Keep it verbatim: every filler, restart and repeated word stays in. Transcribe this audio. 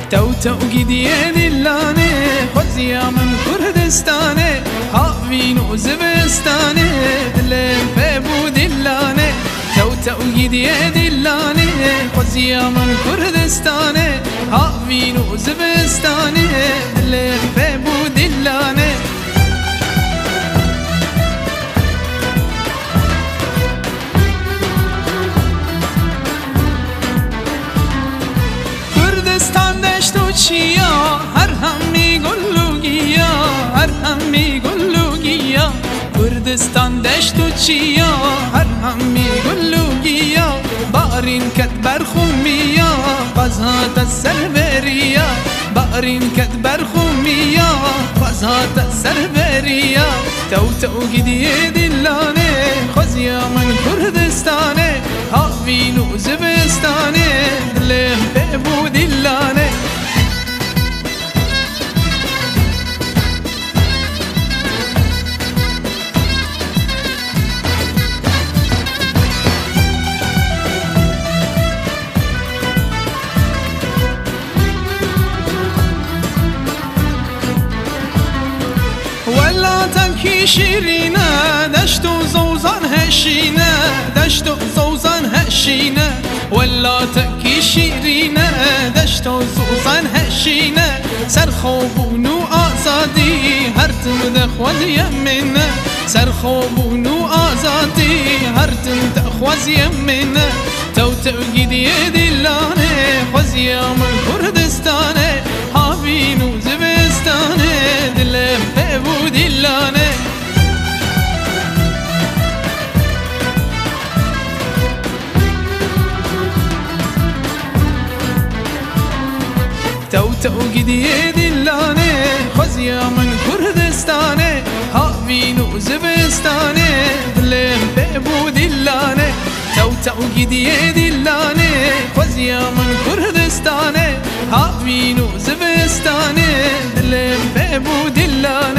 تو تو گیدیه دلانه خوزیا من کردستانه هاوین و زبستانه دلم ببو دلانه تو تو گیدیه دلانه خوزیا من کردستانه هاوین و زبستانه دلم ببو دلانه چیا هر همی گلوگیا هر همی گلوگیا کردستان دشت و چیا هر همی گلوگیا بارین کت برخومیا قزات السربریا بارین کت برخومیا قزات السربریا تو تو گیدیه دلانه خوزیا من کردستانه هاوین و زبستانه دلم ببو دلانه ولا تنكي شيرينا دشت وزوزان هشينا دشت وزوزان هشينا ولا تنكي شيرينا دشت وزوزان هشينا سرخوبونو آزادي هرتم دخوز يمنا سرخوبونو آزادي هرتم دخوز يمنا تو تقيدي دلانه خوزيا من كردستانه هاوينو زبستانه دلم ببو دلانه تو تو گیدیه دلانه خوزیا من کردستانه هاوین و زبستانه دلم ببو دلانه تو تو گیدیه دلانه خوزیا من کردستانه هاوین و زبستانه دلم ببو دلانه